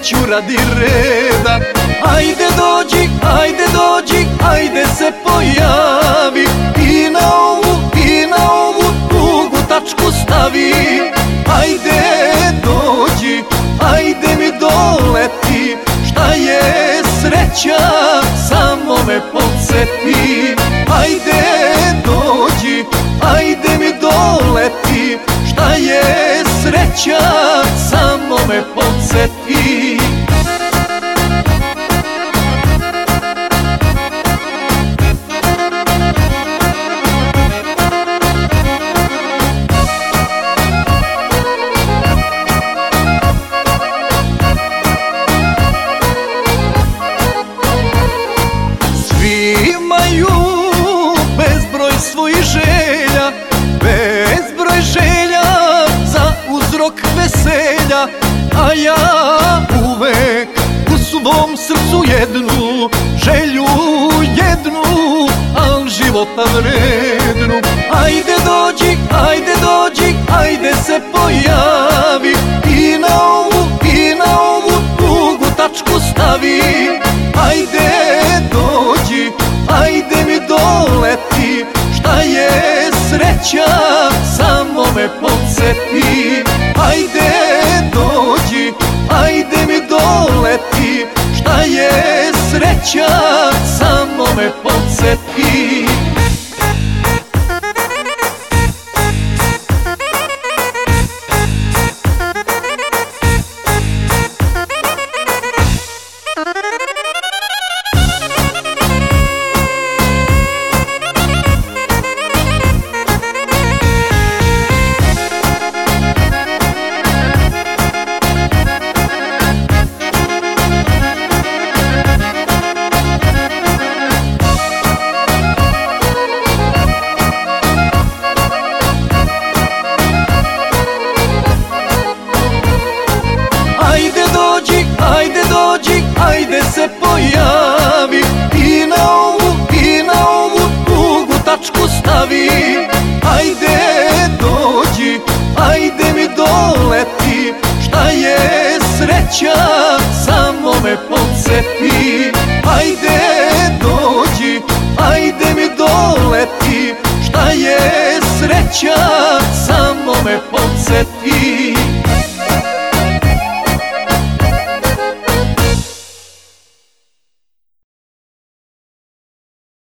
neću radi reda. Ajde dođi, ajde dođi, ajde se pojavi i na ovu tugu tačku stavi. Ajde dođi, ajde mi doleti, šta je sreća samo me podsjeti. Ajde dođi, ajde mi doleti, šta je sreća samo me podsjeti. Imaju bezbroj svojih želja, bezbroj želja za uzrok veselja, a ja uvek u svom srcu jednu želju, jednu, al života vrednu. Ajde dođi, ajde dođi, ajde se pojavi i na ovu tugu tačku stavi. Ajde dođi, ajde mi doleti, šta je sreća samo me podsjeti. Ajde dođi, ajde mi doleti, šta je sreća samo me podsjeti. Ajde dođi, ajde dođi, ajde se pojavi i na ovu tugu tačku stavi. Ajde dođi, ajde mi doleti, šta je sreća samo me podsjeti. Ajde dođi, ajde mi doleti, šta je sreća samo me podsjeti.